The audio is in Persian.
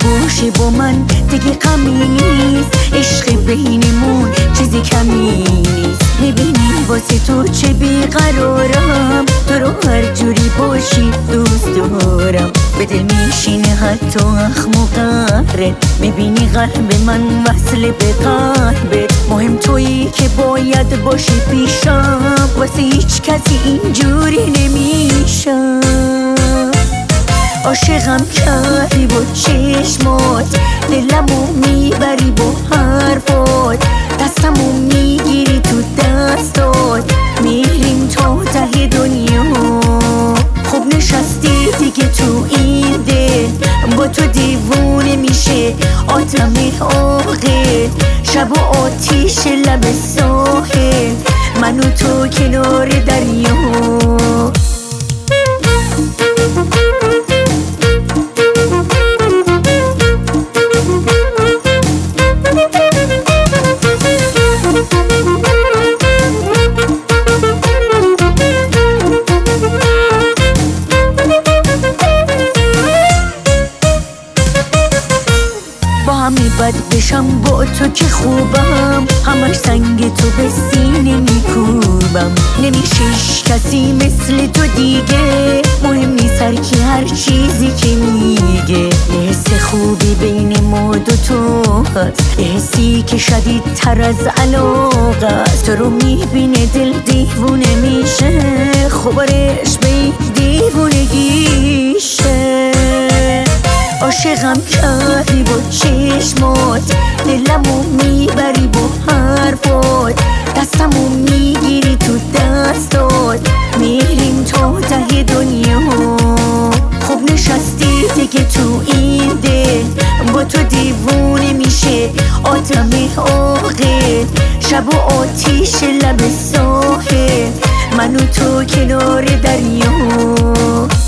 باشی با من دیگه غمی نیست، عشق بینمون چیزی کمی نیست. میبینی واسه تو چه بیقرارم، تو رو هر جوری باشی دوست دارم. به دل میشینه حتی اخم و قهرت، میبینی قلب من وصل به قلبت. مهم تویی که باید باشی پیشم، واسه هیچ کسی اینجوری نمیشم. عاشقم کردی با چشمات، دلمو میبری با حرفات، دستمو میگیری تو دستات، میریم تا ته دنیا. خوب نشستی دیگه تو این دل، با تو دیوونه میشه آدم عاقل. شب و آتیش لب ساحل، من و تو کنار دریا. با همی بد بشم با تو که خوبم، همش سنگ تو به سینه میکوبم. نمیشش کسی مثل تو دیگه، مهم نیست هر کی هر چیزی که میگه. یه حس خوبی بین ما دوتا هست، یه حسی که شدید تر از علاقه است. تو رو میبینه دل دیوونه میشه، خبرش به دیوونگیشه. عاشقم کردی با چشمات، دلمو میبری با حرفات، دستمو میگیری تو دستات، میریم تا ته دنیا. خوب نشستی دیگه تو این دل، با تو دیوونه میشه آدم عاقل. شب و آتیش لب ساحل، من و تو کنار دریا.